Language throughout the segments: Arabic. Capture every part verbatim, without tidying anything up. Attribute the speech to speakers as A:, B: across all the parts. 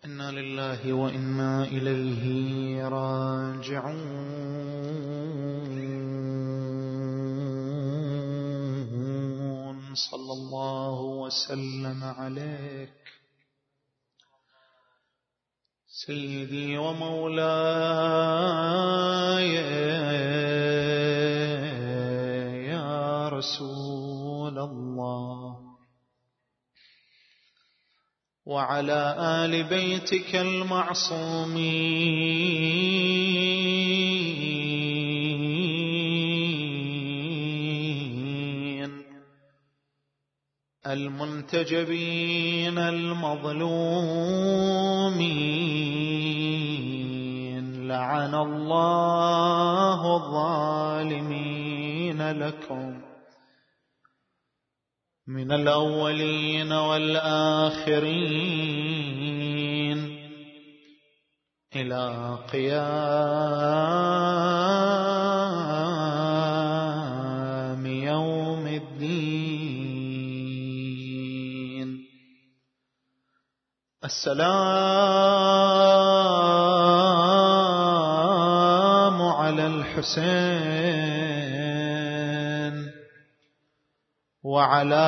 A: إنا لله وإنا إليه راجعون. صلى الله وسلم عليك سيدي ومولاي يا رسول الله، وعلى آل بيتك المعصومين المنتجبين المظلومين، لعن الله الظالمين لكم من الأولين والآخرين إلى قيام يوم الدين. السلام على الحسين وعلى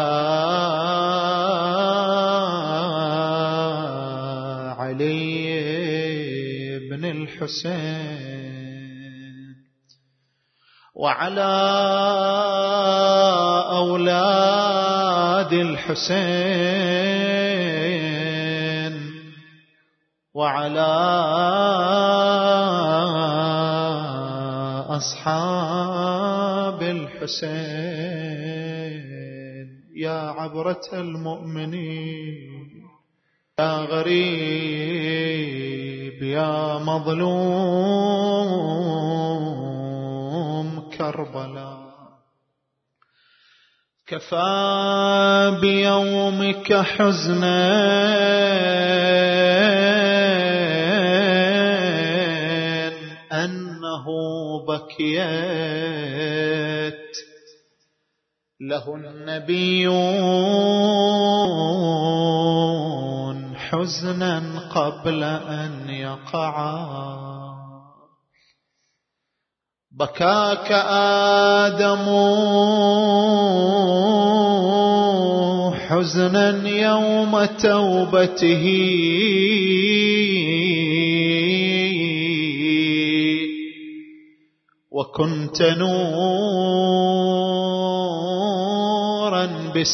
A: علي بن الحسين وعلى أولاد الحسين وعلى أصحاب الحسين. يا عبرة المؤمنين، يا غريب، يا مظلوم كربلاء، كفى بيومك حزنا أنه بكيت له النبيون حزنا قبل أن يقعا. بكاك آدم حزنا يوم توبته، وكنت نورا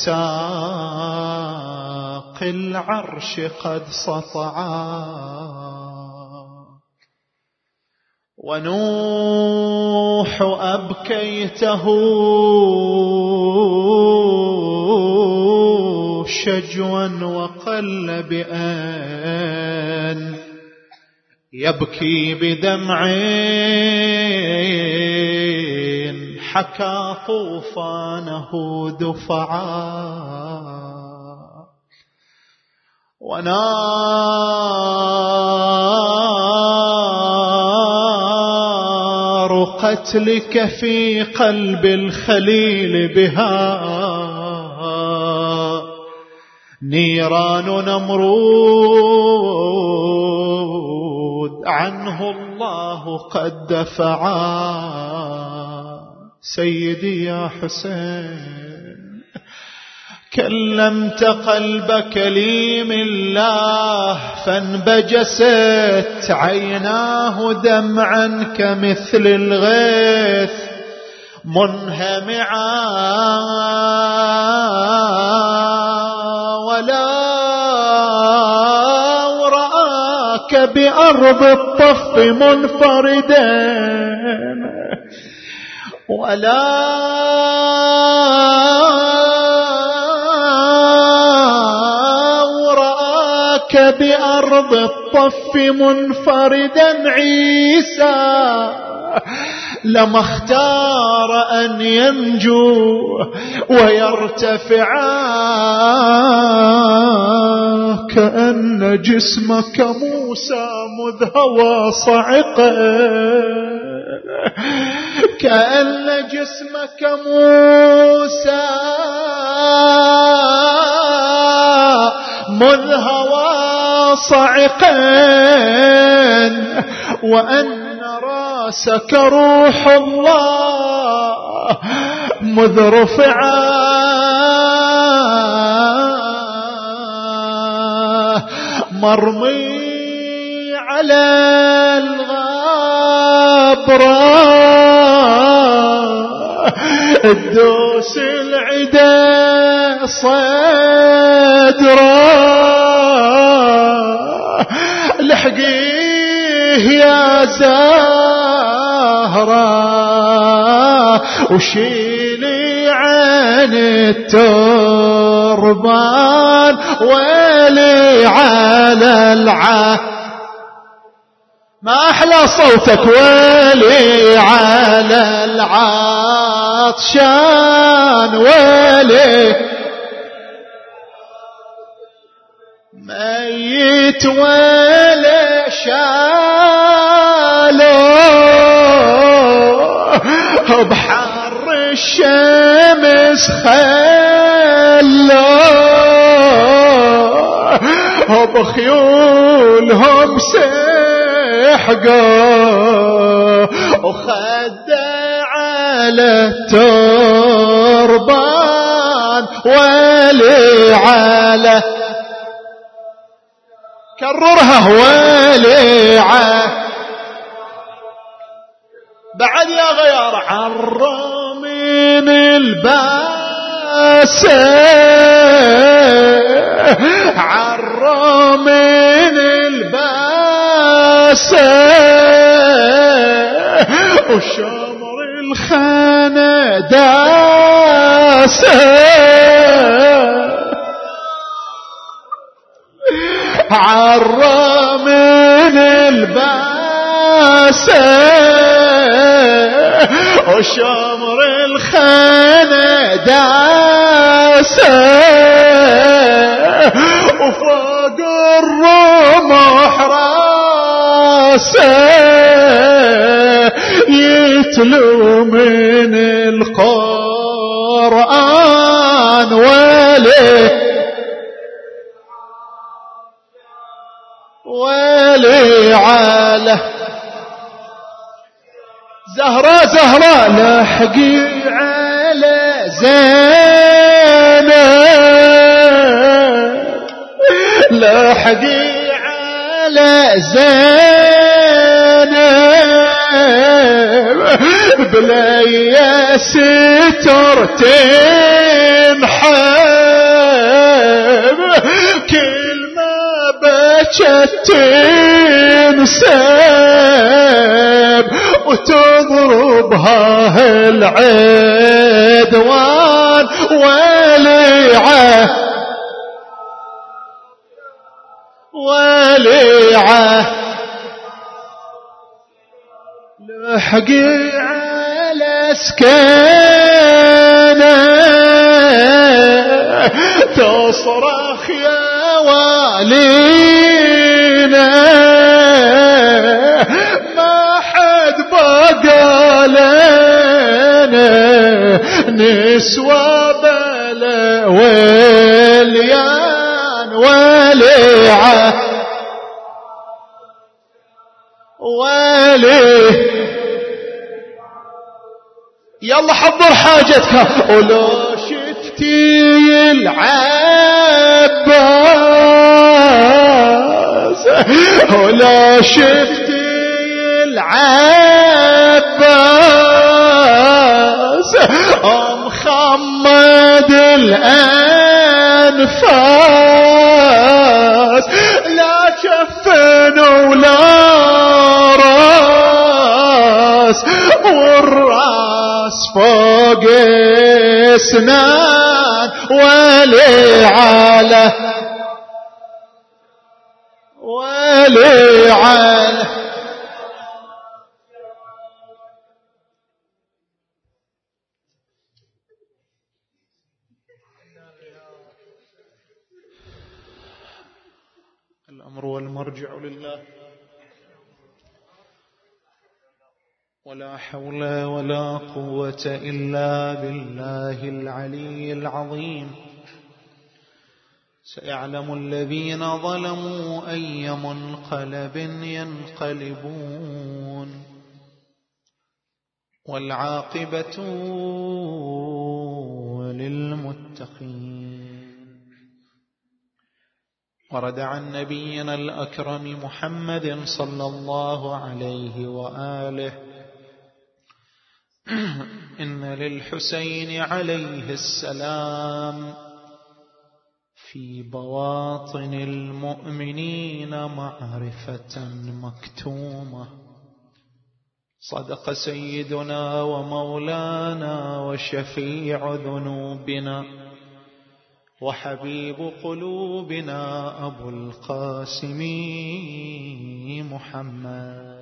A: بساق العرش قد سطعا. ونوح أبكيته شجوا وقل بأن يبكي بدمعين حكى طوفانه دفعا. ونار قتلك في قلب الخليل بها نيران نمرود عنه الله قد دفعا. سيدي يا حسين، كلمت قلب كليم الله فانبجست عيناه دمعا كمثل الغيث منهمعا. ولا رآك بأرض الطف منفردا، ولا رآك بأرض الطف منفردا عيسى لما اختار أن ينجو ويرتفعا. كأن جسمك موسى مذ هوى صعقا، كأن جسمك موسى مذ هوى صعقا وأن راسك روح الله مذ رفعا مرمي على الغابرة الدوس العدا صدره لحقيه يا زهرة وشيلي عن التربان ولي على العهد ما أحلى صوتك ولي على العطشان ولي ميت ولا شالو بحر الشمس خلو بخيولهم سحقوا وخدع على التربان ولي على كررها ولي على بعد يا غيار عر من الباس عر من الباس وشمر الخانة داس عر من الباس وشمر الخانة داس وفوق الرمح راسه يتلو من القرآن ولي ولي على زهرة زهرة لحقي على زينب لحقي على زينب بلا ستر تنحب كل ما بكت تنسب وتضربها العدوان وليعه وليعه لحقي على سكينه تصرخ يا والينا ما حد بقى لنا نسوى بلا وليان وليعه ولي يلا حضر حاجتك ولو شفتي العباس ولو شفتي العباس مخمد الأنفاس لا شفن ولا راس والراس فوق اسنان ولي على ولي على الأمر والمرجع لله ولا حول ولا قوة إلا بالله العلي العظيم سيعلم الذين ظلموا أي منقلب ينقلبون والعاقبة للمتقين. ورد عن نبينا الأكرم محمد صلى الله عليه وآله: إن للحسين عليه السلام في بواطن المؤمنين معرفة مكتومة. صدق سيدنا ومولانا وشفيع ذنوبنا وحبيب قلوبنا أبو القاسم محمد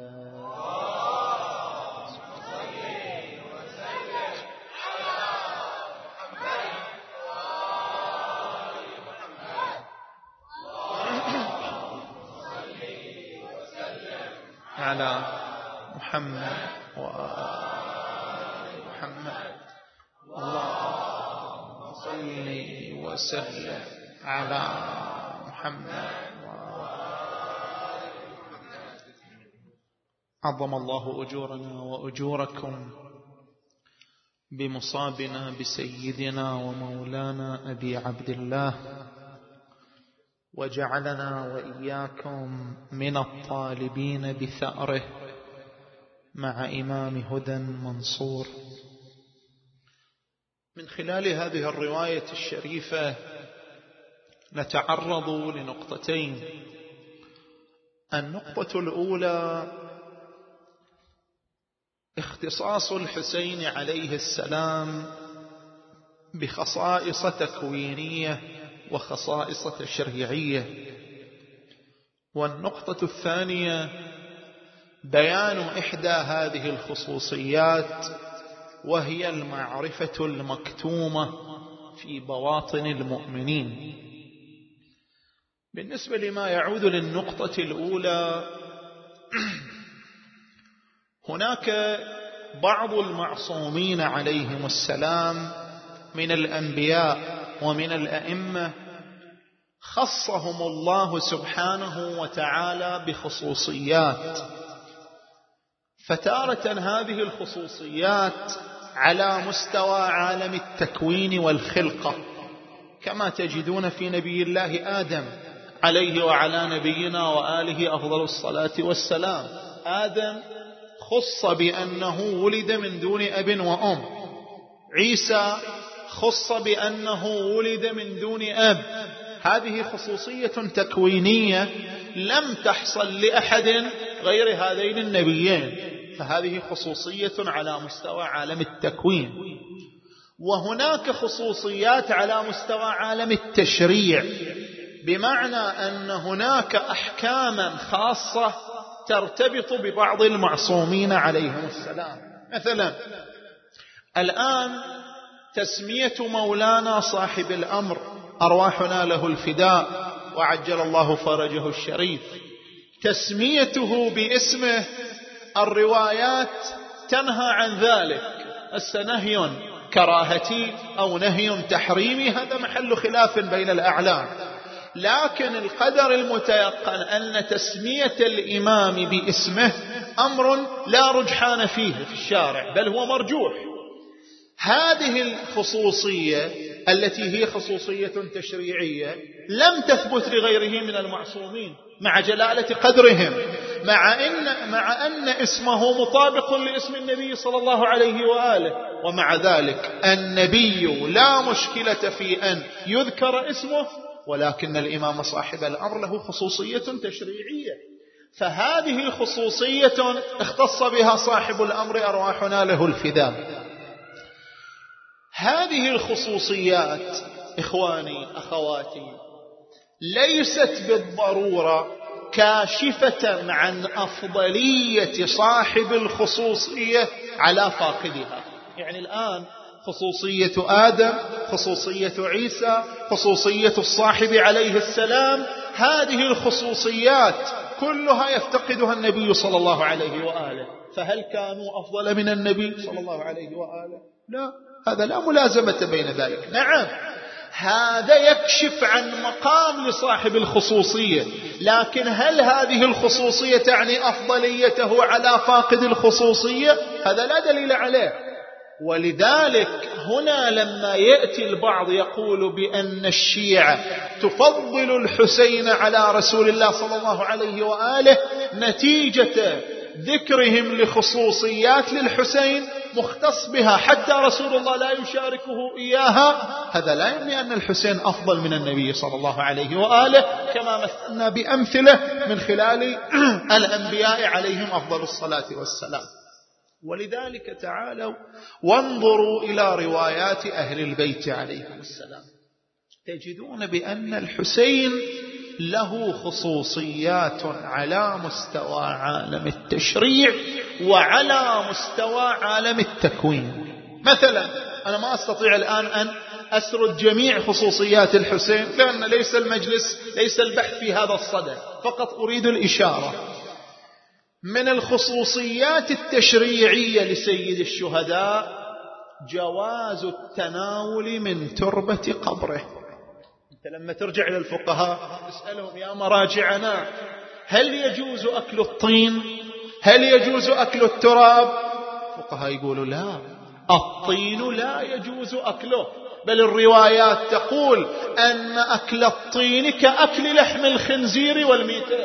A: على محمد وآل محمد. اللهم صل وسلم على محمد وآل محمد. عظم الله أجورنا وأجوركم بمصابنا بسيدنا ومولانا أبي عبد الله، وجعلنا وإياكم من الطالبين بثأره مع إمام هدى منصور. من خلال هذه الرواية الشريفة نتعرض لنقطتين. النقطة الأولى اختصاص الحسين عليه السلام بخصائص تكوينية وخصائص تشريعية. والنقطة الثانية بيان إحدى هذه الخصوصيات، وهي المعرفة المكتومة في بواطن المؤمنين. بالنسبة لما يعود للنقطة الأولى، هناك بعض المعصومين عليهم السلام من الأنبياء ومن الأئمة خصهم الله سبحانه وتعالى بخصوصيات، فتارة هذه الخصوصيات على مستوى عالم التكوين والخلقة، كما تجدون في نبي الله آدم عليه وعلى نبينا وآله أفضل الصلاة والسلام. آدم خص بأنه ولد من دون أب وأم. عيسى خص بأنه ولد من دون أب. هذه خصوصية تكوينية لم تحصل لأحد غير هذين النبيين، فهذه خصوصية على مستوى عالم التكوين. وهناك خصوصيات على مستوى عالم التشريع، بمعنى أن هناك أحكاما خاصة ترتبط ببعض المعصومين عليهم السلام. مثلا الآن تسمية مولانا صاحب الأمر أرواحنا له الفداء وعجل الله فرجه الشريف، تسميته باسمه الروايات تنهى عن ذلك. السنهي كراهتي أو نهي تحريمي هذا محل خلاف بين الأعلام، لكن القدر المتيقن أن تسمية الإمام باسمه أمر لا رجحان فيه في الشارع، بل هو مرجوح. هذه الخصوصية التي هي خصوصية تشريعية لم تثبت لغيره من المعصومين مع جلالة قدرهم، مع أن, مع أن اسمه مطابق لاسم النبي صلى الله عليه وآله. ومع ذلك النبي لا مشكلة في أن يذكر اسمه، ولكن الإمام صاحب الأمر له خصوصية تشريعية، فهذه خصوصية اختص بها صاحب الأمر أرواحنا له الفداء. هذه الخصوصيات إخواني أخواتي ليست بالضرورة كاشفة عن أفضلية صاحب الخصوصية على فاقدها. يعني الآن خصوصية آدم، خصوصية عيسى، خصوصية الصاحب عليه السلام، هذه الخصوصيات كلها يفتقدها النبي صلى الله عليه وآله، فهل كانوا أفضل من النبي صلى الله عليه وآله؟ لا، هذا لا ملازمة بين ذلك. نعم هذا يكشف عن مقام لصاحب الخصوصية، لكن هل هذه الخصوصية تعني أفضليته على فاقد الخصوصية؟ هذا لا دليل عليه. ولذلك هنا لما يأتي البعض يقول بأن الشيعة تفضل الحسين على رسول الله صلى الله عليه وآله نتيجة ذكرهم لخصوصيات للحسين مختص بها حتى رسول الله لا يشاركه إياها، هذا لا يعني أن الحسين أفضل من النبي صلى الله عليه وآله، كما مثلنا بأمثلة من خلال الأنبياء عليهم أفضل الصلاة والسلام. ولذلك تعالوا وانظروا إلى روايات أهل البيت عليهم السلام، تجدون بأن الحسين له خصوصيات على مستوى عالم التشريع وعلى مستوى عالم التكوين. مثلا أنا ما أستطيع الآن أن أسرد جميع خصوصيات الحسين، لأن ليس المجلس ليس البحث في هذا الصدد، فقط أريد الإشارة. من الخصوصيات التشريعية لسيد الشهداء جواز التناول من تربة قبره. أنت لما ترجع إلى الفقهاء تسألهم يا مراجعنا هل يجوز أكل الطين؟ هل يجوز أكل التراب؟ الفقهاء يقولوا لا، الطين لا يجوز أكله، بل الروايات تقول أن أكل الطين كأكل لحم الخنزير والميتة.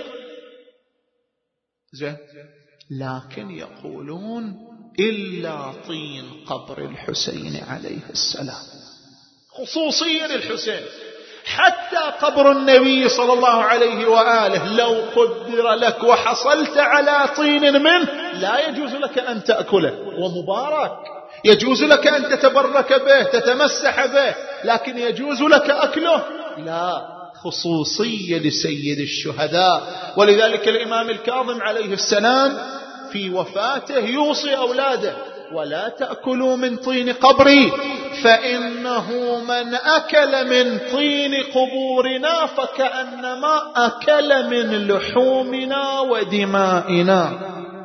A: زين، لكن يقولون إلا طين قبر الحسين عليه السلام، خصوصية للحسين. حتى قبر النبي صلى الله عليه وآله لو قدر لك وحصلت على طين منه لا يجوز لك أن تأكله، ومبارك يجوز لك أن تتبرك به تتمسح به، لكن يجوز لك أكله؟ لا، خصوصية لسيد الشهداء. ولذلك الإمام الكاظم عليه السلام في وفاته يوصي أولاده ولا تأكلوا من طين قبري فإنه من أكل من طين قبورنا فكأنما أكل من لحومنا ودمائنا.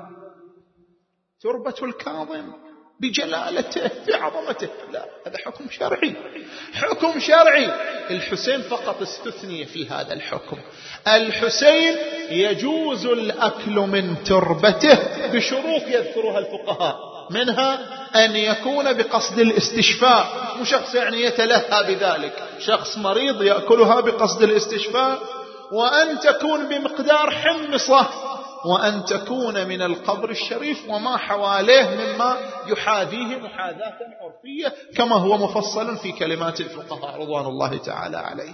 A: تربة الكاظم بجلالته بعظمته، لا، هذا حكم شرعي، حكم شرعي. الحسين فقط استثني في هذا الحكم. الحسين يجوز الأكل من تربته بشروط يذكرها الفقهاء، منها أن يكون بقصد الاستشفاء، مو شخص يعني يتلهى بذلك، شخص مريض يأكلها بقصد الاستشفاء، وأن تكون بمقدار حمصة، وأن تكون من القبر الشريف وما حواليه مما يحاذيه محاذاة عرفية كما هو مفصل في كلمات الفقهاء رضوان الله تعالى عليه.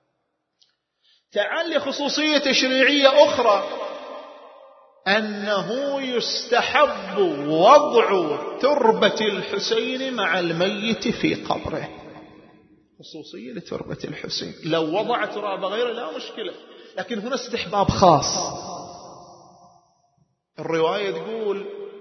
A: تعال لخصوصية تشريعية أخرى، أنه يستحب وضع تربة الحسين مع الميت في قبره. خصوصية لتربة الحسين، لو وضع تراب غيره لا مشكلة، لكن هنا استحباب خاص. الرواية تقول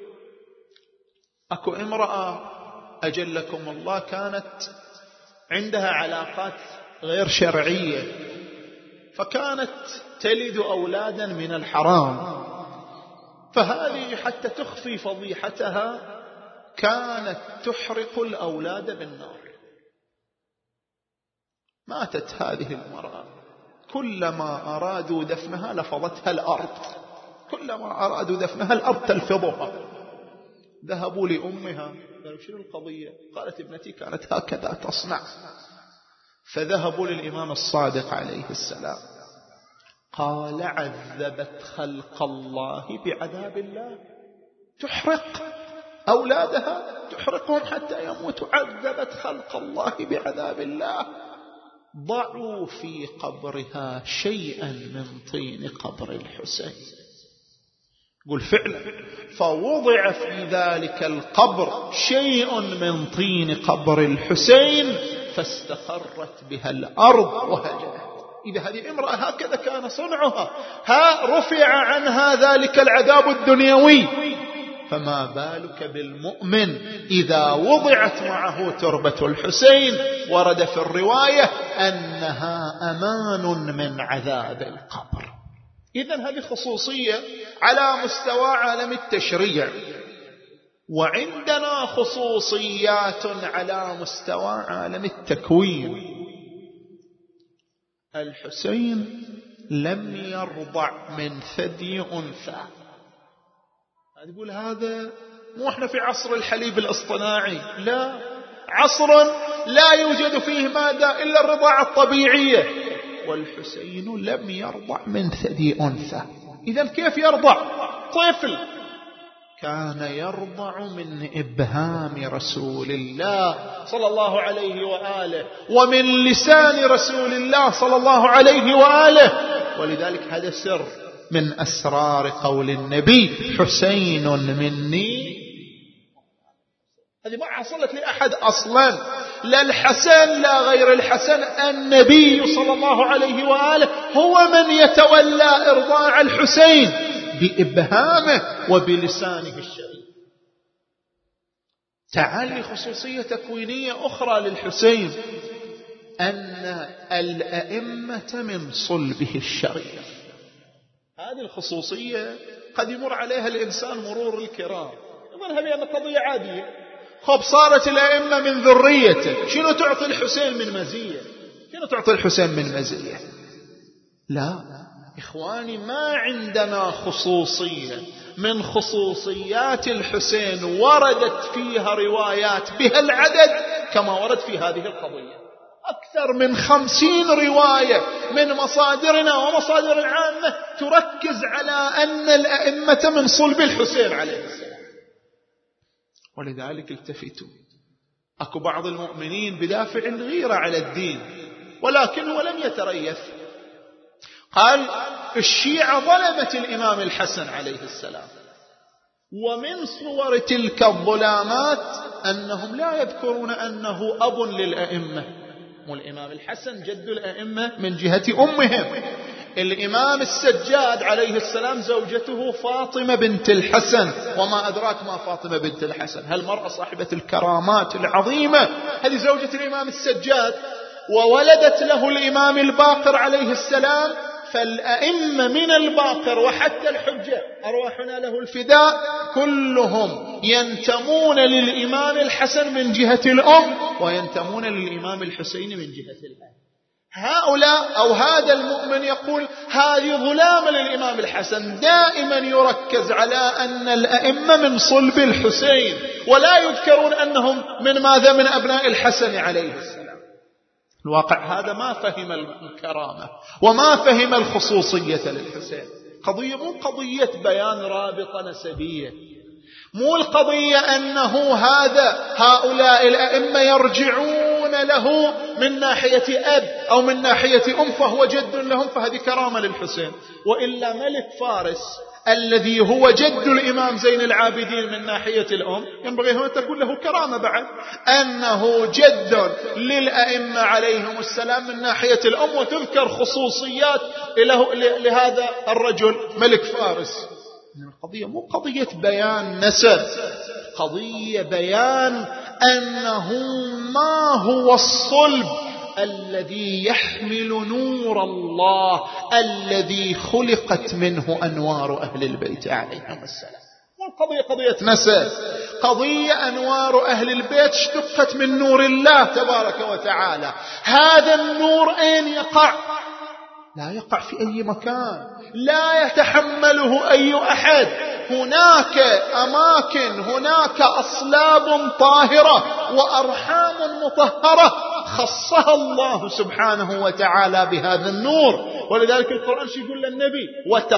A: أكو امرأة أجلكم الله كانت عندها علاقات غير شرعية، فكانت تلد أولادا من الحرام، فهذه حتى تخفي فضيحتها كانت تحرق الأولاد بالنار. ماتت هذه المرأة، كلما أرادوا دفنها لفظتها الأرض، كلما أرادوا دفنها الأرض تلفظها. ذهبوا لأمها قالوا شنو القضية؟ قالت ابنتي كانت هكذا تصنع. فذهبوا للإمام الصادق عليه السلام، قال عذبت خلق الله بعذاب الله، تحرق أولادها، تحرقهم حتى يموتوا، عذبت خلق الله بعذاب الله. ضعوا في قبرها شيئا من طين قبر الحسين. قل فعلا، فوضع في ذلك القبر شيء من طين قبر الحسين فاستقرت بها الأرض وهجرت. إذا هذه امرأة هكذا كان صنعها، ها رفع عنها ذلك العذاب الدنيوي، فما بالك بالمؤمن إذا وضعت معه تربة الحسين؟ ورد في الرواية أنها أمان من عذاب القبر. إذن هذه خصوصية على مستوى عالم التشريع. وعندنا خصوصيات على مستوى عالم التكوين. الحسين لم يرضع من ثدي أنثى. تقول هذا مو احنا في عصر الحليب الاصطناعي، لا، عصر لا يوجد فيه مادة إلا الرضاعة الطبيعية، والحسين لم يرضع من ثدي أنثى. إذن كيف يرضع طفل؟ كان يرضع من إبهام رسول الله صلى الله عليه وآله ومن لسان رسول الله صلى الله عليه وآله. ولذلك هذا سر من أسرار قول النبي حسين مني. هذه ما حصلت لأحد أصلا، لا الحسن لا غير الحسن، النبي صلى الله عليه وآله هو من يتولى إرضاع الحسين بإبهامه وبلسانه الشريف. تعالي خصوصية تكوينية أخرى للحسين، أن الأئمة من صلبه الشريف. هذه الخصوصية قد يمر عليها الإنسان مرور الكرام، يظنها بأن قضية عادية. خب صارت الأئمة من ذريته، شنو تعطي الحسين من مزية؟ شنو تعطي الحسين من مزية؟ لا إخواني، ما عندنا خصوصية من خصوصيات الحسين وردت فيها روايات بها العدد كما ورد في هذه القضية. أكثر من خمسين رواية من مصادرنا ومصادر العامة تركز على أن الأئمة من صلب الحسين عليه السلام. ولذلك التفتوا، أكو بعض المؤمنين بدافع الغيرة على الدين ولكنه لم يتريث، قال الشيعة ظلمت الإمام الحسن عليه السلام. ومن صور تلك الظلامات أنهم لا يذكرون أنه أب للأئمة، والإمام الحسن جد الأئمة من جهة أمهم. الإمام السجاد عليه السلام زوجته فاطمة بنت الحسن، وما أدراك ما فاطمة بنت الحسن، هالمرأة صاحبة الكرامات العظيمة، هذه زوجة الإمام السجاد، وولدت له الإمام الباقر عليه السلام. فالأئمة من الباقر وحتى الحجة أرواحنا له الفداء كلهم ينتمون للإمام الحسن من جهة الأم، وينتمون للإمام الحسين من جهة الأب. هؤلاء أو هذا المؤمن يقول هذه ظلام للإمام الحسن، دائما يركز على أن الأئمة من صلب الحسين، ولا يذكرون أنهم من ماذا؟ من أبناء الحسن عليه السلام. الواقع هذا ما فهم الكرامة وما فهم الخصوصية للحسين. قضية مو قضية بيان رابطة نسبية، مو القضية أنه هذا هؤلاء الأئمة يرجعون له من ناحية أب أو من ناحية أم فهو جد لهم، فهذه كرامة للحسين. وإلا ملك فارس الذي هو جد الإمام زين العابدين من ناحية الأم ينبغي هنا تكون له كرامة بعد، أنه جد للأئمة عليهم السلام من ناحية الأم، وتذكر خصوصيات لهذا الرجل ملك فارس. القضية مو قضية بيان نسب، قضية بيان أنه ما هو الصلب الذي يحمل نور الله الذي خلقت منه أنوار أهل البيت عليهم السلام. والقضية قضية نسب، قضية أنوار أهل البيت اشتقت من نور الله تبارك وتعالى. هذا النور أين يقع؟ لا يقع في أي مكان، لا يتحمله أي أحد. هناك أماكن، هناك أصلاب طاهرة وأرحام مطهرة خصها الله سبحانه وتعالى بهذا النور. ولذلك القرآن يقول للنبي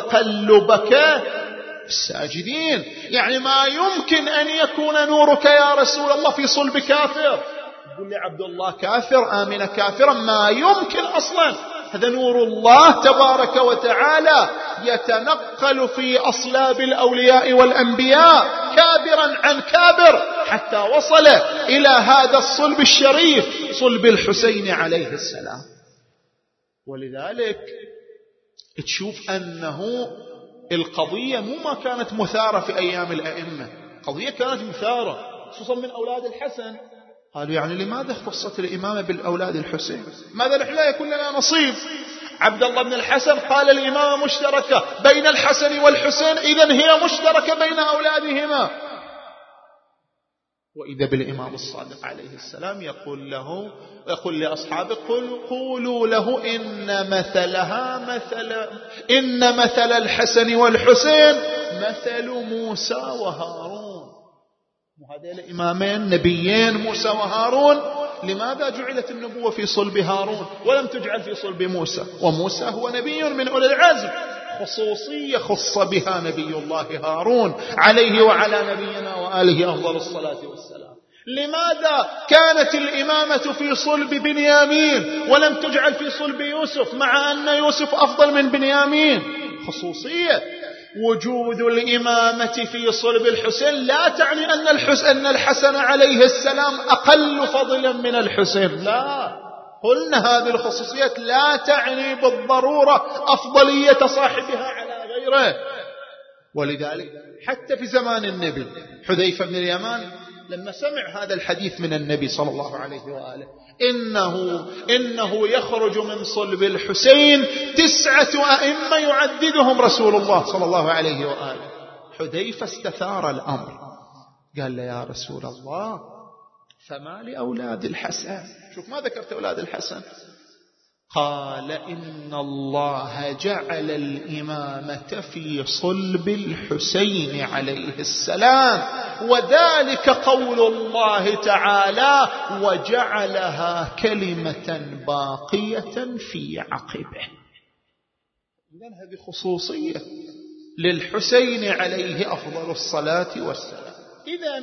A: وتقلبك الساجدين، يعني ما يمكن أن يكون نورك يا رسول الله في صلب كافر. يقول لي عبد الله كافر، آمنة كافرا، ما يمكن أصلا. هذا نور الله تبارك وتعالى يتنقل في أصلاب الأولياء والأنبياء كابرا عن كابر حتى وصل إلى هذا الصلب الشريف، صلب الحسين عليه السلام. ولذلك تشوف أنه القضية مو ما كانت مثارة في أيام الأئمة، قضية كانت مثارة خصوصا من أولاد الحسن. قالوا يعني لماذا خصت الإمامة بالأولاد الحسين؟ ماذا نحن لا يكون لنا نصيب؟ عبد الله بن الحسن قال الإمامة مشتركة بين الحسن والحسين، إذن هي مشتركة بين أولادهما. وإذا بالإمام الصادق عليه السلام يقول له يقول لأصحابه قل قولوا له إن مثلها مثل إن مثل الحسن والحسين مثل موسى وهارون. وهذين الإمامين نبيين موسى وهارون، لماذا جعلت النبوة في صلب هارون ولم تجعل في صلب موسى؟ وموسى هو نبي من أولي العزم، خصوصية خص بها نبي الله هارون عليه وعلى نبينا وآله أفضل الصلاة والسلام. لماذا كانت الإمامة في صلب بنيامين ولم تجعل في صلب يوسف مع أن يوسف أفضل من بنيامين؟ خصوصية. وجود الإمامة في صلب الحسين لا تعني أن الحسن, أن الحسن عليه السلام أقل فضلا من الحسين، لا، قلنا هذه الخصوصيات لا تعني بالضرورة أفضلية صاحبها على غيره. ولذلك حتى في زمان النبي حذيفة بن اليمان لما سمع هذا الحديث من النبي صلى الله عليه وآله إنه, إنه يخرج من صلب الحسين تسعة أئمة يعددهم رسول الله صلى الله عليه وآله، حذيفة استثار الأمر، قال له يا رسول الله فما لأولاد الحسن؟ شوف ما ذكرت أولاد الحسن. قال إن الله جعل الإمامة في صلب الحسين عليه السلام، وذلك قول الله تعالى وجعلها كلمة باقية في عقبه. إذن هذه خصوصية للحسين عليه أفضل الصلاة والسلام. إذن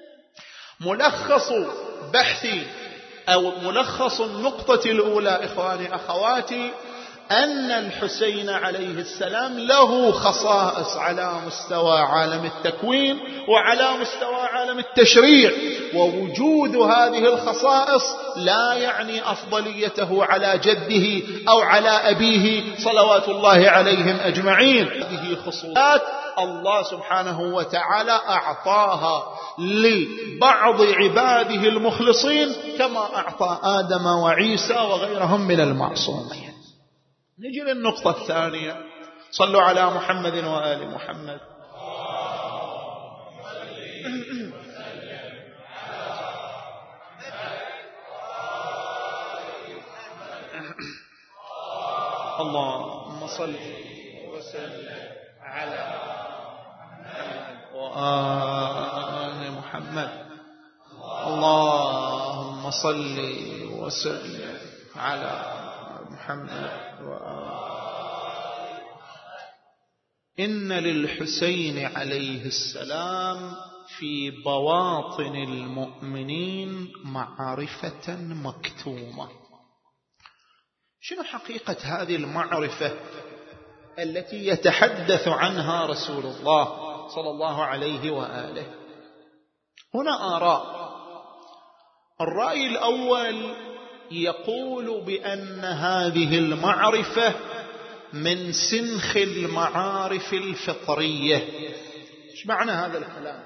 A: ملخص بحثي أو ملخص النقطة الأولى إخواني أخواتي أن الحسين عليه السلام له خصائص على مستوى عالم التكوين وعلى مستوى عالم التشريع، ووجود هذه الخصائص لا يعني أفضليته على جده أو على أبيه صلوات الله عليهم أجمعين. هذه خصوصات الله سبحانه وتعالى أعطاها لبعض عباده المخلصين كما أعطى آدم وعيسى وغيرهم من المعصومين. نجي للنقطة الثانية، صلوا على محمد وآل محمد. اللهم صل وسلم على محمد وآل محمد. اللهم صل وسلم على محمد وآل. إن للحسين عليه السلام في بواطن المؤمنين معرفة مكتومة. شنو حقيقة هذه المعرفة التي يتحدث عنها رسول الله صلى الله عليه وآله؟ هنا آراء. الرأي الأول يقول بأن هذه المعرفة من سنخ المعارف الفطرية. ايش معنى هذا الكلام؟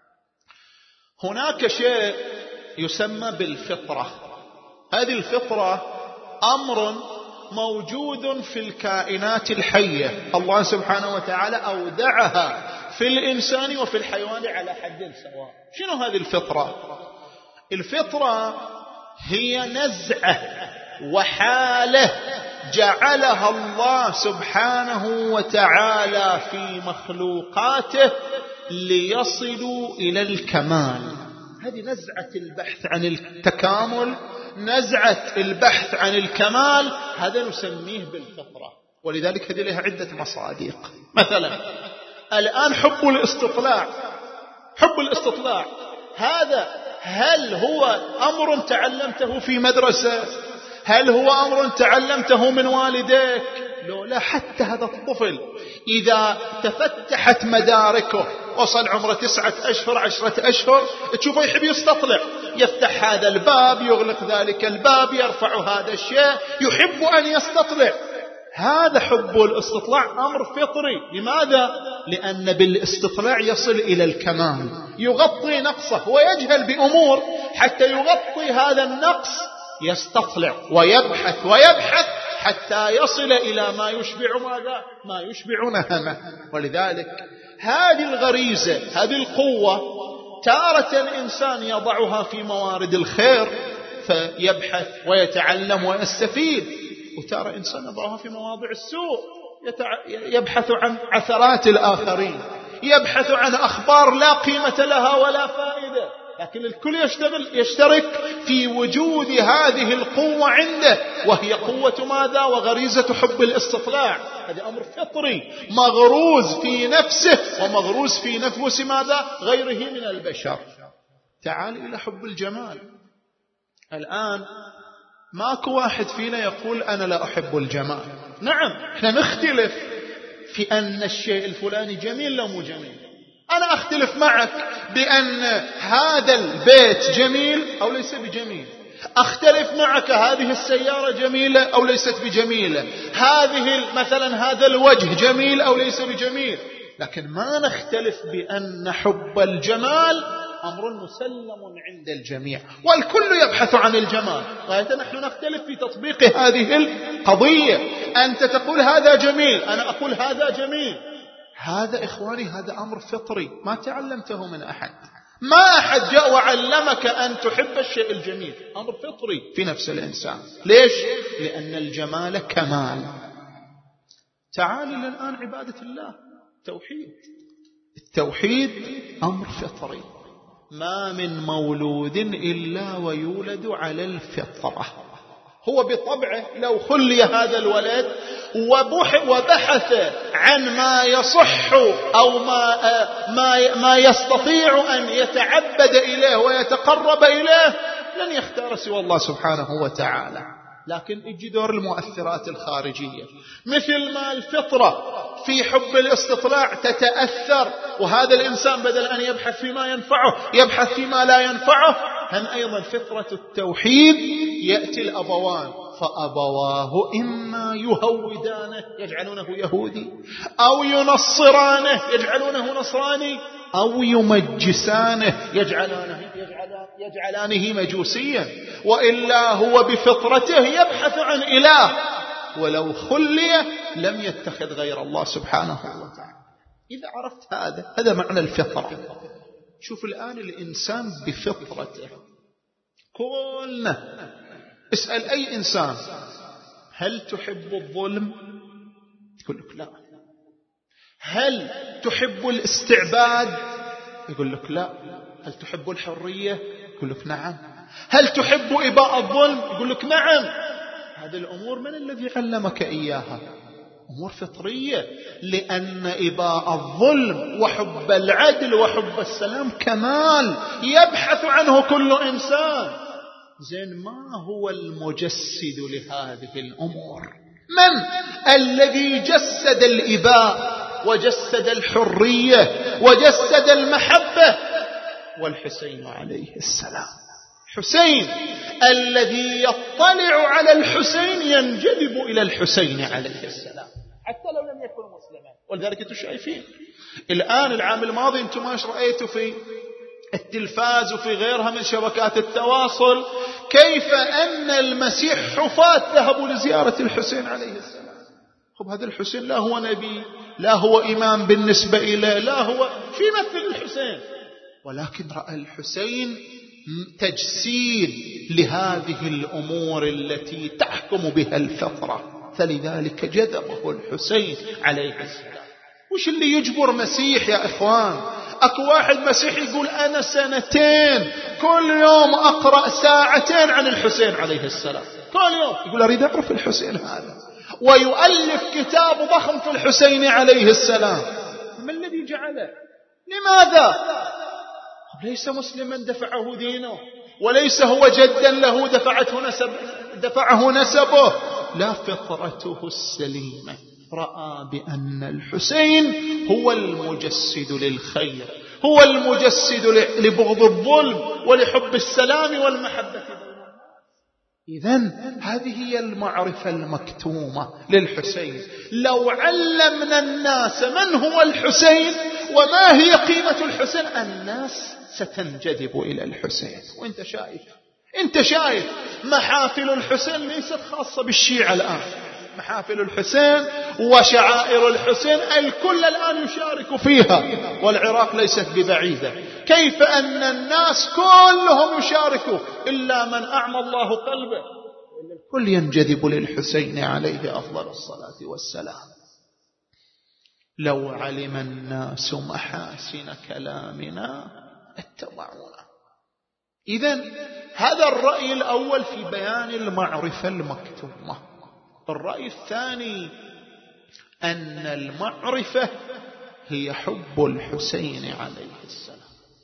A: هناك شيء يسمى بالفطرة. هذه الفطرة أمر موجود في الكائنات الحية، الله سبحانه وتعالى أودعها في الإنسان وفي الحيوان على حد سواء. شنو هذه الفطرة؟ الفطرة هي نزعة وحالة جعلها الله سبحانه وتعالى في مخلوقاته ليصلوا إلى الكمال. هذه نزعة البحث عن التكامل، نزعة البحث عن الكمال، هذا نسميه بالفطرة. ولذلك هذه لها عدة مصادق. مثلا الآن حب الاستطلاع، حب الاستطلاع هذا هل هو أمر تعلمته في مدرسة؟ هل هو أمر تعلمته من والديك؟ لو لا، حتى هذا الطفل إذا تفتحت مداركه وصل عمره تسعة أشهر عشرة أشهر تشوفه يحب يستطلع، يفتح هذا الباب يغلق ذلك الباب يرفع هذا الشيء، يحب أن يستطلع. هذا حب الاستطلاع أمر فطري. لماذا؟ لأن بالاستطلاع يصل إلى الكمال، يغطي نقصه ويجهل بأمور حتى يغطي هذا النقص، يستطلع ويبحث ويبحث حتى يصل إلى ما يشبع ماذا؟ ما يشبع نهمه. ولذلك هذه الغريزة، هذه القوة تارة إنسان يضعها في موارد الخير فيبحث ويتعلم ويستفيد، وتارة إنسان يضعها في مواضع السوء يبحث عن عثرات الآخرين، يبحث عن أخبار لا قيمة لها ولا فائدة. لكن الكل يشتغل يشترك في وجود هذه القوة عنده، وهي قوة ماذا؟ وغريزة حب الاستطلاع. هذا أمر فطري مغروز في نفسه ومغروز في نفس ماذا؟ غيره من البشر. تعال إلى حب الجمال. الآن ماكو واحد فينا يقول أنا لا أحب الجمال. نعم احنا نختلف في أن الشيء الفلاني جميل لا مو جميل. أنا أختلف معك بأن هذا البيت جميل أو ليس بجميل، أختلف معك هذه السيارة جميلة أو ليست بجميلة، هذه مثلا هذا الوجه جميل أو ليس بجميل، لكن ما نختلف بأن حب الجمال أمر مسلم عند الجميع والكل يبحث عن الجمال. غاية نحن نختلف في تطبيق هذه القضية. أنت تقول هذا جميل، أنا أقول هذا جميل. هذا إخواني هذا أمر فطري ما تعلمته من أحد. ما أحد جاء وعلمك أن تحب الشيء الجميل، أمر فطري في نفس الإنسان. ليش؟ لأن الجمال كمال. تعال إلى الآن عبادة الله، توحيد. التوحيد أمر فطري، ما من مولود إلا ويولد على الفطرة. هو بطبعه لو خلي هذا الولد وبحث عن ما يصح أو ما, ما, ما يستطيع أن يتعبد إليه ويتقرب إليه لن يختار سوى الله سبحانه وتعالى. لكن يجي دور المؤثرات الخارجية، مثل ما الفطرة في حب الاستطلاع تتأثر، وهذا الإنسان بدل أن يبحث فيما ينفعه يبحث فيما لا ينفعه. هم أيضا فطرة التوحيد يأتي الأبوان فأبواه إما يهودانه يجعلونه يهودي أو ينصرانه يجعلونه نصراني أو يمجسانه يجعلانه, يجعلانه مجوسيا، وإلا هو بفطرته يبحث عن إله، ولو خلي لم يتخذ غير الله سبحانه وتعالى. إذا عرفت هذا هذا معنى الفطرة. شوف الآن الإنسان بفطرته، كلنا اسأل أي إنسان هل تحب الظلم؟ يقول لك لا. هل تحب الاستعباد؟ يقول لك لا. هل تحب الحرية؟ يقول لك نعم. هل تحب إباء الظلم؟ يقول لك نعم. هذه الأمور من الذي علمك إياها؟ أمور فطرية، لأن إباء الظلم وحب العدل وحب السلام كمال يبحث عنه كل إنسان. زين، ما هو المجسد لهذه الأمور؟ من الذي جسد الإباء وجسد الحرية وجسد المحبة؟ والحسين عليه السلام. حسين الذي يطلع على الحسين ينجذب إلى الحسين عليه السلام حتى لو لم يكن مسلما. ولذلك انتم شايفين الآن العام الماضي انتم ما رأيتوا في التلفاز وفي غيرها من شبكات التواصل كيف أن المسيح حفاة ذهبوا لزيارة الحسين عليه السلام. خب هذا الحسين لا هو نبي لا هو إمام بالنسبة إليه، لا هو شو يمثل الحسين، ولكن رأى الحسين تجسيد لهذه الأمور التي تحكم بها الفطرة، فلذلك جذبه الحسين عليه السلام. وش اللي يجبر مسيح يا إخوان؟ أكو واحد مسيحي يقول أنا سنتين كل يوم أقرأ ساعتين عن الحسين عليه السلام، كل يوم يقول أريد أعرف الحسين هذا، ويؤلف كتاب ضخم في الحسين عليه السلام. ما الذي جعله؟ لماذا؟ ليس مسلما دفعه دينه، وليس هو جدا له دفعته نسب دفعه نسبه، لا، فطرته السليمة رأى بأن الحسين هو المجسد للخير، هو المجسد لبغض الظلم ولحب السلام والمحبة. إذن هذه هي المعرفة المكتومة للحسين. لو علمنا الناس من هو الحسين وما هي قيمة الحسين الناس ستنجذب إلى الحسين. وانت شايف انت شايف محافل الحسين ليست خاصة بالشيعة الآن، محافل الحسين وشعائر الحسين الكل الآن يشارك فيها، والعراق ليست ببعيدة. كيف أن الناس كلهم يشاركوا إلا من أعمى الله قلبه؟ الكل ينجذب للحسين عليه أفضل الصلاة والسلام. لو علم الناس محاسن كلامنا اتبعونا. إذن هذا الرأي الأول في بيان المعرفة المكتومة. الرأي الثاني أن المعرفة هي حب الحسين عليه السلام.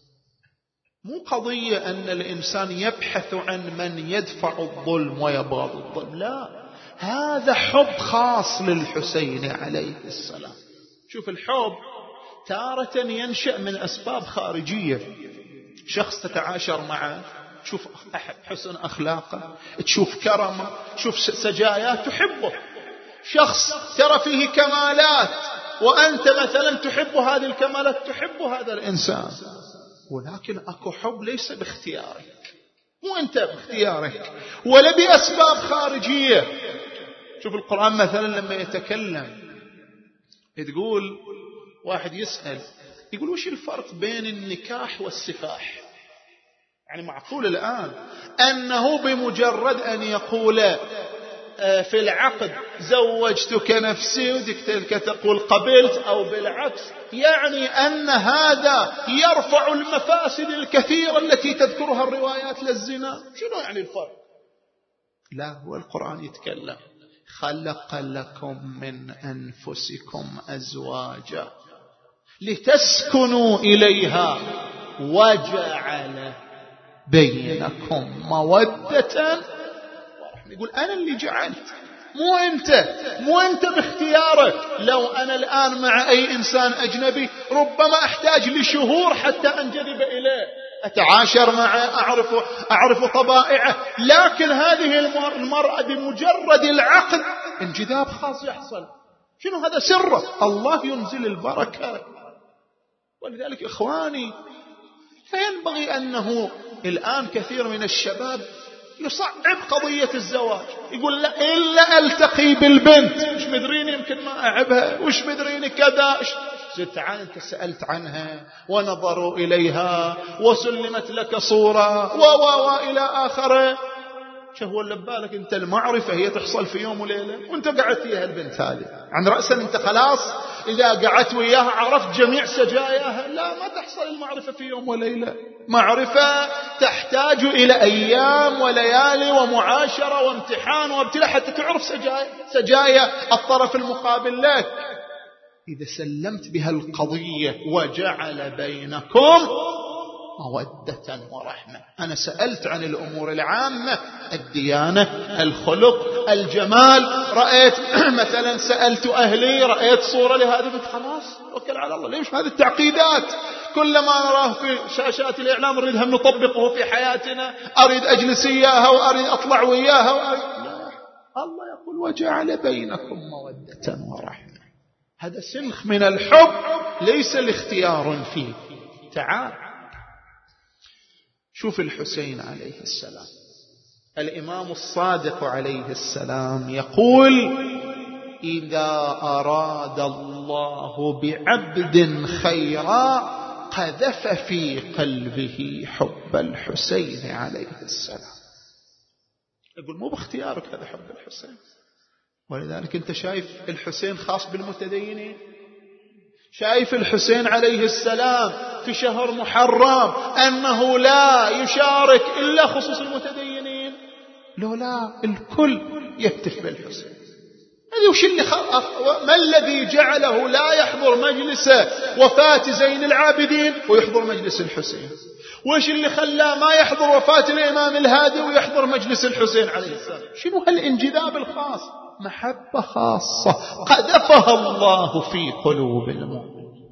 A: مو قضية أن الإنسان يبحث عن من يدفع الظلم ويبغض الظلم، لا، هذا حب خاص للحسين عليه السلام. شوف، الحب تارة ينشأ من أسباب خارجية. شخص تتعاشر معه، تشوف حسن أخلاقه، تشوف كرمه، تشوف سجاياه، تحبه. شخص ترى فيه كمالات وأنت مثلا تحب هذه الكمالات، تحب هذا الإنسان. ولكن أكو حب ليس باختيارك، مو أنت باختيارك ولا بأسباب خارجية. شوف القرآن مثلا لما يتكلم تقول، واحد يسأل يقول وش الفرق بين النكاح والسفاح؟ يعني معقول الآن أنه بمجرد أن يقول في العقد زوجتك نفسي ودك تقول قبلت، أو بالعكس، يعني أن هذا يرفع المفاسد الكثيرة التي تذكرها الروايات للزنا؟ شنو يعني الفرق؟ لا، هو القرآن يتكلم خلق لكم من أنفسكم أزواجا لتسكنوا إليها وجعل بينكم مودة. يقول أنا اللي جعلت، مو أنت، مو أنت باختيارك. لو أنا الآن مع أي إنسان أجنبي ربما أحتاج لشهور حتى أنجذب إليه، أتعاشر معه، أعرف, أعرف طبائعه، لكن هذه المرأة بمجرد العقد انجذاب خاص يحصل. شنو هذا؟ سره، الله ينزل البركة. ولذلك إخواني، فينبغي أنه الآن كثير من الشباب يصعب قضية الزواج، يقول لا إلا ألتقي بالبنت، وش مدريني يمكن ما أعبها، وش مدريني كذا. تعال أنت سألت عنها ونظروا إليها وسلمت لك صورة و و و إلى آخره. شهو اللي ببالك أنت المعرفة هي تحصل في يوم وليلة وأنت قعدت فيها البنت هذه عن رأسا، أنت خلاص إذا قعدت وياها عرفت جميع سجاياها؟ لا، ما تحصل المعرفة في يوم وليلة. معرفة تحتاج إلى أيام وليالي ومعاشرة وامتحان وابتلاء حتى تعرف سجايا, سجايا الطرف المقابل لك. إذا سلمت بها القضية وجعل بينكم مودة ورحمة. أنا سألت عن الأمور العامة، الديانة، الخلق، الجمال، رأيت مثلا سألت أهلي رأيت صورة لهذا، خلاص توكل على الله. ليش هذه التعقيدات؟ كلما نراه في شاشات الإعلام نريدها نطبقه في حياتنا، أريد أجلس إياها وأريد أطلع وياها وأريد... الله يقول وجعل بينكم مودة ورحمة. هذا سلخ من الحب ليس الاختيار فيه. تعال شوف الحسين عليه السلام، الإمام الصادق عليه السلام يقول إذا أراد الله بعبد خيرا قذف في قلبه حب الحسين عليه السلام. يقول مو باختيارك هذا حب الحسين. ولذلك أنت شايف الحسين خاص بالمتدينين، شايف الحسين عليه السلام في شهر محرم أنه لا يشارك إلا خصوص المتدينين، لو لا الكل يهتف بالحسين. هذا وش اللي خلق؟ ما الذي جعله لا يحضر مجلس وفاة زين العابدين ويحضر مجلس الحسين؟ وش اللي خلاه ما يحضر وفاة الإمام الهادي ويحضر مجلس الحسين عليه السلام؟ شنو هالانجذاب الخاص؟ محبة خاصة قذفها الله في قلوب المؤمنين.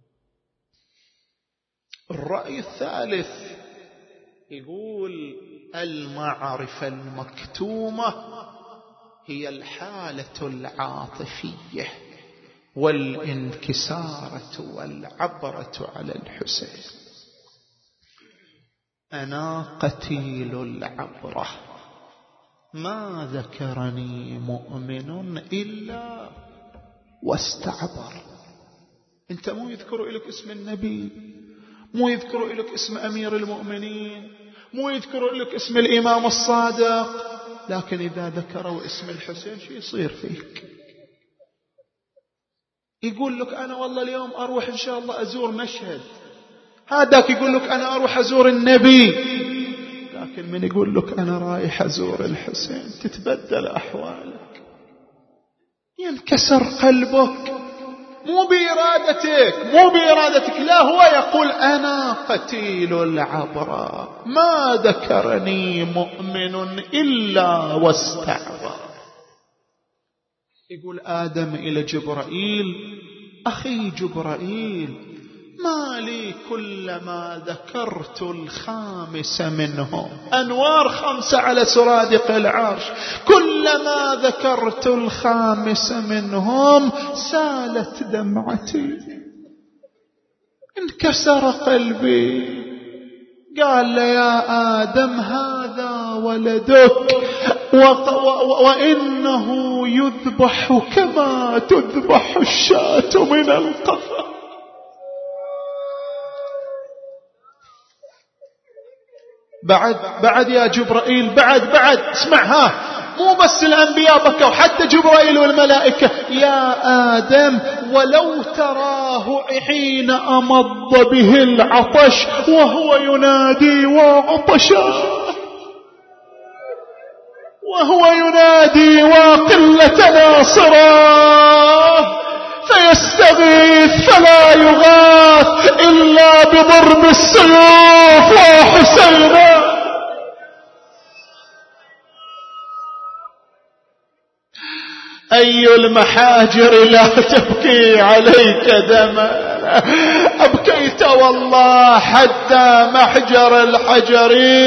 A: الرأي الثالث يقول المعرفة المكتومة هي الحالة العاطفية والانكسارة والعبرة على الحسين. أنا قتيل العبرة ما ذكرني مؤمن إلا واستعبر. انت مو يذكر لك اسم النبي، مو يذكروا لك اسم أمير المؤمنين، مو يذكروا لك اسم الإمام الصادق، لكن إذا ذكروا اسم الحسين شو يصير فيك؟ يقول لك أنا والله اليوم أروح إن شاء الله أزور مشهد، هذاك يقول لك أنا أروح أزور النبي، لكن من يقول لك أنا رايح أزور الحسين تتبدل أحوالك، ينكسر قلبك، مو بإرادتك مو بإرادتك لا، هو يقول أنا قتيل العبراء ما ذكرني مؤمن إلا واستعبر. يقول آدم إلى جبرائيل أخي جبرائيل ما لي كلما ذكرت الخامس منهم، أنوار خمسة على سرادق العرش، كلما ذكرت الخامس منهم سالت دمعتي، انكسر قلبي. قال له يا آدم هذا ولدك وإنه يذبح كما تذبح الشاة من القفا. بعد بعد يا جبرائيل بعد بعد اسمعها، مو بس الأنبياء بكوا، حتى جبرائيل والملائكة. يا آدم ولو تراه حين أمض به العطش وهو ينادي وعطشا، وهو ينادي وقلة ناصرا، فيستغيث فلا يغاث إلا بضرب السيوف وحسينا. أي المحاجر لا تبكي عليك دما، أبكيت والله حتى محجر الحجر،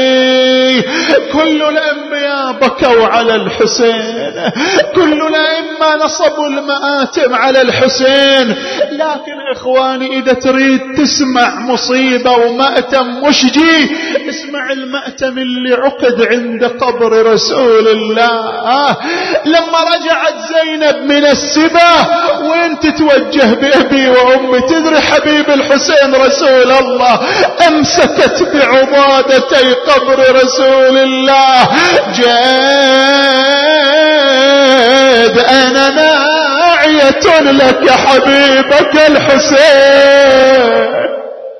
A: كل الأنبياء بكوا على الحسين، كل الأئمة نصبوا المآتم على الحسين. لكن إخواني إذا تريد تسمع مصيبة ومأتم مشجي، اسمع المأتم اللي عقد عند قبر رسول الله. لما رجعت زينب من السبا وين تتوجه بأبي وأمي؟ تدري حبيب الحسين رسول الله أمسكت بعضادتي قبر رسول الله. جاد أنا ناعية لك حبيبك الحسين،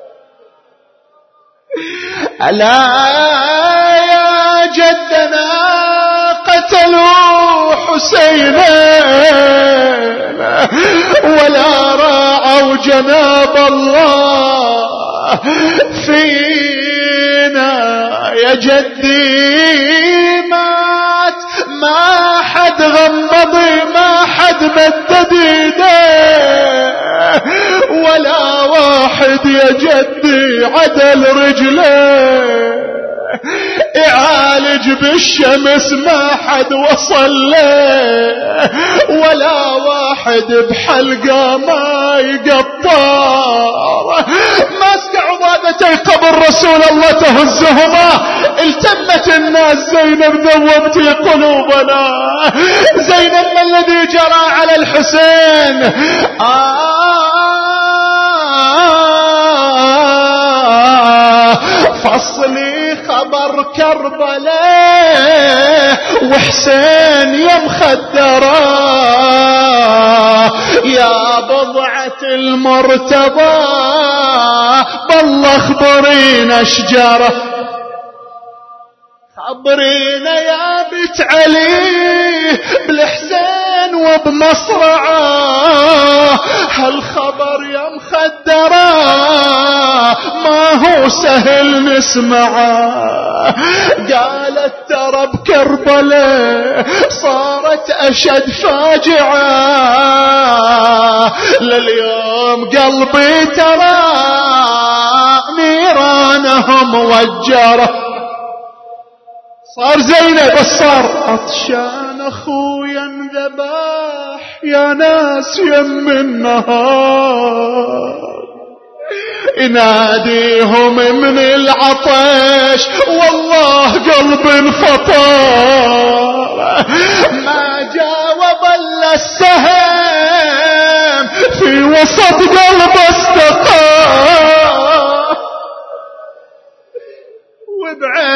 A: ألا يا جدنا قتلوا حسينا ولا راعوا جناب الله فينا، يا جدي مات ما حد غمضي ما حد مدد يديه، ولا واحد يا جدي عدل رجليه، يعالج بالشمس ما حد وصل له، ولا واحد بحلقة ما يقطر. ماسك عضادتي قبر رسول الله تهزهما، التمت الناس زينب ذوبتي قلوبنا، زينب ما الذي جرى على الحسين؟ آه فصلي خبر كربلاء وحسين يا مخدرة، يا بضعة المرتضى بالله اخبرينا شجرة، خبرينا يا بنت علي بالحسين وبمصرعه، هالخبر يا مخدرة ما هو سهل نسمعه. قالت ترى بكربلاء صارت أشد فاجعة، لليوم قلبي ترى نيرانهم وجره. صار زينب بس صار عطشان أخويا انذبح يا ناس يم النهار، يناديهم من العطش والله قلب انفطر، ما جاوب الا السهم في وسط قلب استقر.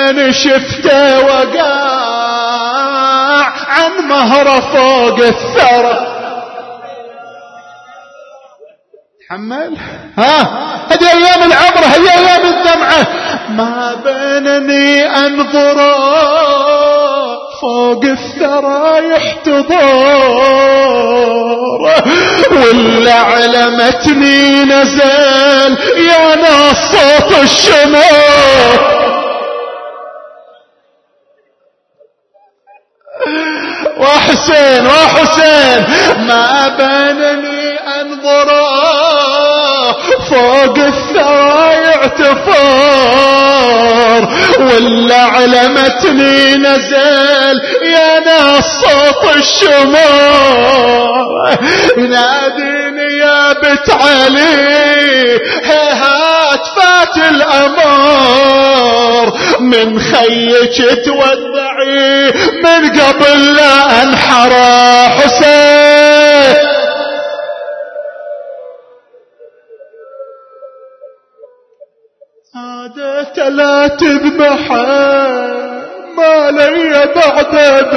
A: عيني شفته وقع عن مهره فوق الثرى. تحمل ها هذه ايام العبرة، هذه ايام الدمعة. ما بينني انظر فوق الثرى يحتضر، ولا علمتني نزل يا ناس صوت الشمال. وحسين وحسين ما بينني انظر فوق الثرى يعتفر، ولا علمتني نزل يا ناس صوت الشمال. يناديني يا بت علي هيهات فات الأمر، من خيك تودعي من قبل لا انحرى. حسين عادت لا تذبحه ما لي بعد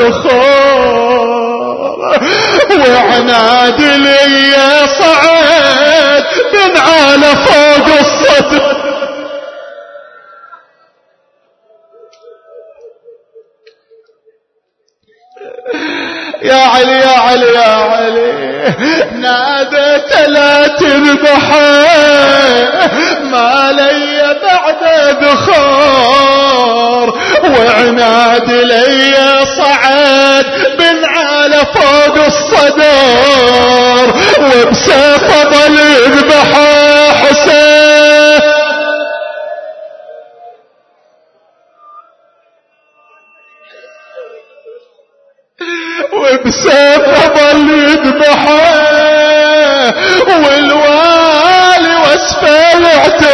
A: دخار، وعناد لي صعد بن على فوق الصدر. يا علي يا علي يا علي نادت لا تذبحه ما لي بعد ذخار، وعناد لي صعد بن على فوق الصدر، وبسيف ظل يذبحه حسين. وبسيف ظل يذبحه، والوالي واسفل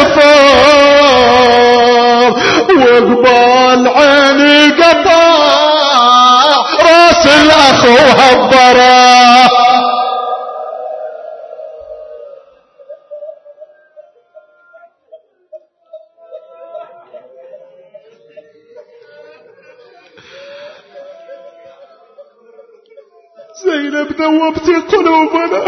A: اعتفار، وقبال عيني قطع راس الاخ وهبره. زينب ذوبتي قلوبنا.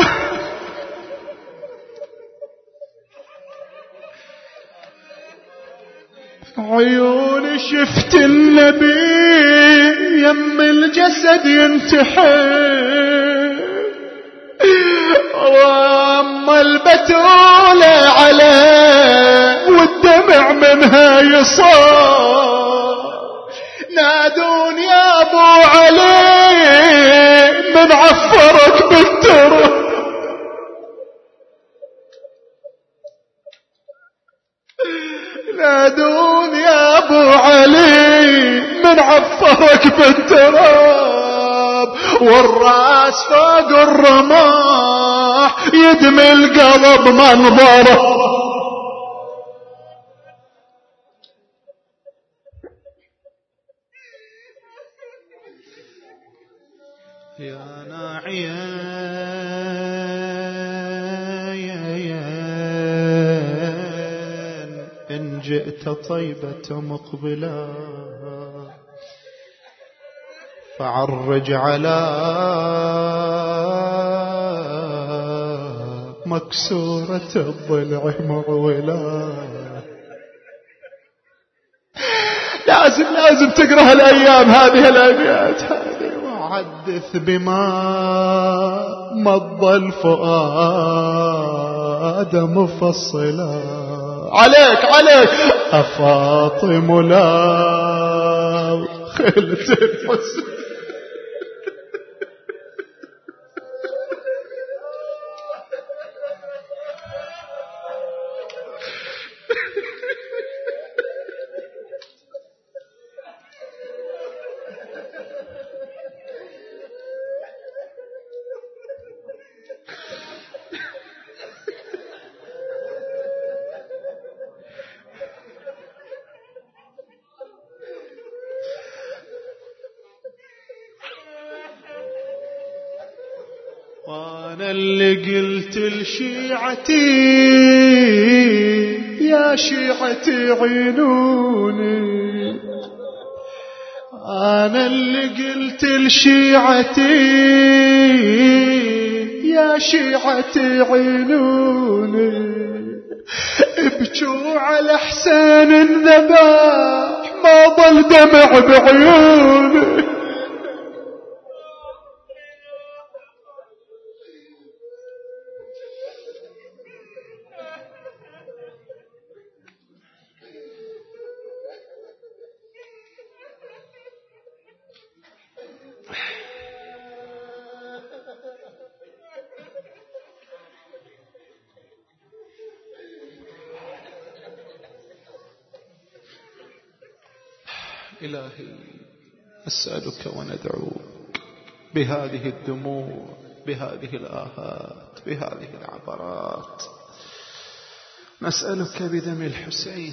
A: عيوني شفت النبي يم الجسد ينتحر، واما البتولة عليه والدمع منها يصار. نادون يا ابو علي من عفرك بالترى، نادون يا ابو علي من عفرك بالتراب، والراس فوق الرماح يدمي القلب منظره. يا ناعيا إن جئت طيبة مقبلا فعرج على مكسورة الضلع معولا. لازم لازم تقرأ الأيام هذه الأبيات هذه. وحدث بما مضى الفؤاد مفصلا. عليك عليك أفاطم لا خلت الحسن. وانا اللي قلت لشيعتي يا شيعتي عينوني أنا اللي قلت لشيعتي يا شيعتي عينوني ابكوا على حسين الذبح ما ضل دمع بعيوني. إلهي أسألك وندعوك بهذه الدموع بهذه الآهات بهذه العبرات، نسألك بدم الحسين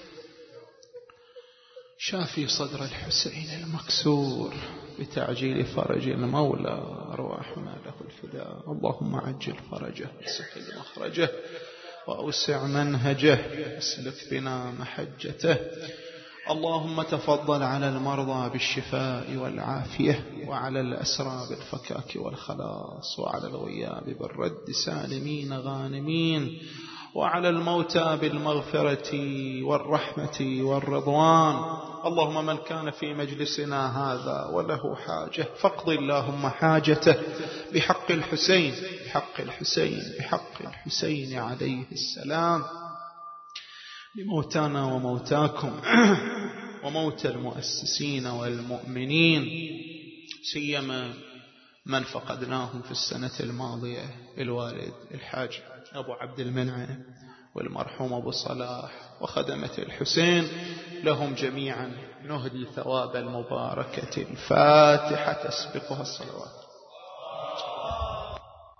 A: شافي صدر الحسين المكسور بتعجيل فرج المولى أرواحنا له الفداء. اللهم عجل فرجه وسهل مخرجه وأوسع منهجه اسلك بنا محجته. اللهم تفضل على المرضى بالشفاء والعافية وعلى الأسرى بالفكاك والخلاص وعلى الغياب بالرد سالمين غانمين وعلى الموتى بالمغفرة والرحمة والرضوان. اللهم من كان في مجلسنا هذا وله حاجة فاقض اللهم حاجته بحق الحسين بحق الحسين بحق الحسين عليه السلام، لموتانا وموتاكم وموت المؤسسين والمؤمنين، سيما من فقدناهم في السنة الماضية، الوالد الحاج أبو عبد المنعم والمرحوم أبو صلاح وخدمة الحسين، لهم جميعا نهدي ثواب المباركة الفاتحة تسبقها الصلوات.